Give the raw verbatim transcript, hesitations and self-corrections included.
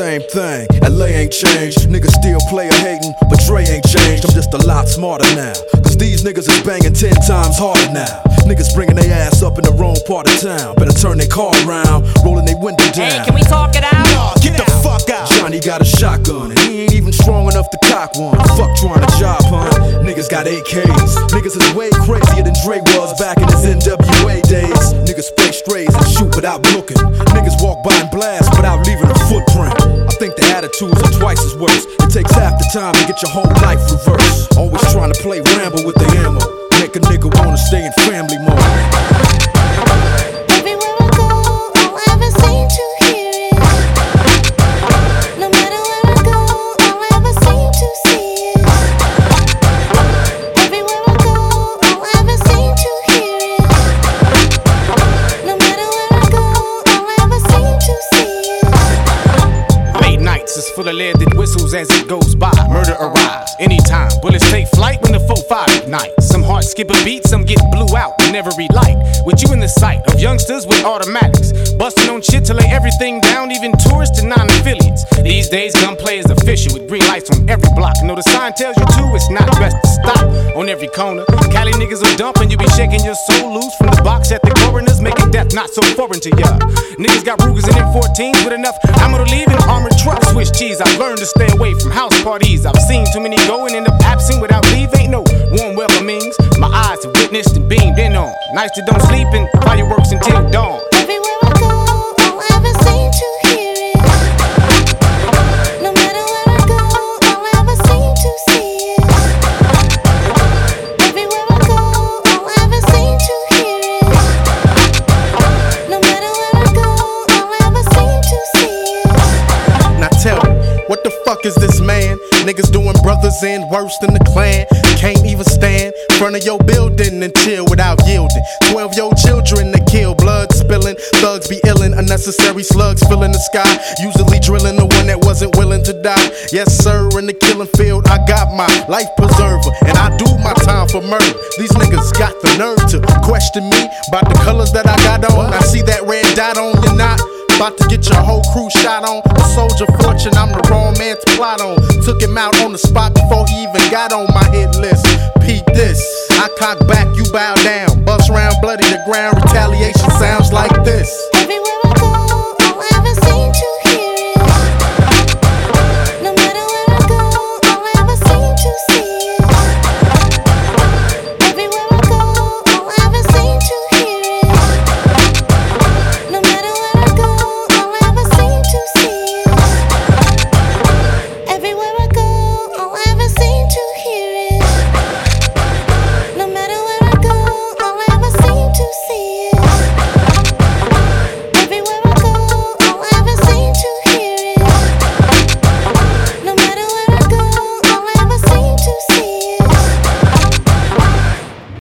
same thing. L A ain't changed. Niggas still player hating, but Dre ain't changed. I'm just a lot smarter now. Cause these niggas is banging ten times harder now. Niggas bringing their ass up in the wrong part of town. Better turn their car around, rolling their window down. Hey, can we talk it out? Nah, get the fuck out. Johnny got a shotgun, and he ain't even strong enough to cock one. Fuck trying to job hunt. Niggas got A Ks. Niggas is way crazier than Dre was back in his N W A days. Niggas spray strays and shoot without looking. Niggas walk by and blast without leaving a footprint. I think the attitudes are twice as worse. It takes half the time to get your whole life reversed. Always trying to play Rambo with the ammo. Make a nigga wanna stay in family mode. Everywhere I go, all I ever seem to hear is, no matter where I go, all I ever seem to see is, everywhere I go, all I ever seem to hear is, no matter where I go, all I ever seem to see is. Late nights is full of lead that whistles as it goes by. Murder arrives anytime. Bullets take flight when the four five ignite. Some hearts skip a beat, some get blew out in every light. With you in the sight of youngsters with automatics, busting on shit to lay everything down, even tourists and non-affiliates. These days, gunplay is official with green lights on every block. You know the sign tells you to, it's not best to stop on every corner. Cali niggas will dump and you be shaking your soul loose from the box at the coroners, making death not so foreign to ya. Niggas got Rugers and M fourteens with enough ammo to leave in armored trucks. Swiss cheese, I've learned to stay away from house parties. I've seen too many go and end up absent without leave. Ain't no warm welcomings. My eyes have witnessed and beamed in on. Nights that don't sleep and fireworks until dawn. Everywhere I go, all I ever seem to hear is, no matter where I go, all I ever seem to see is, everywhere I go, all I ever seem to hear is, no matter where I go, all I ever seem to see is. Now tell me, what the fuck is this man? Niggas doing brothers in worse than the Klan. Can't even stand in front of your building and chill without yielding. Twelve year old children that kill, blood spilling. Thugs be illin', unnecessary slugs filling the sky. Usually drilling the one that wasn't willing to die. Yes sir, in the killing field I got my life preserver, and I do my time for murder. These niggas got the nerve to question me about the colors that I got on. I see that red dot on you not. About to get your whole crew shot on. A soldier fortune, I'm the wrong man to plot on. Took him out on the spot before he even got on my hit list. Peep this, I cock back, you bow down. Bust round, bloody the ground, retaliation sounds like this.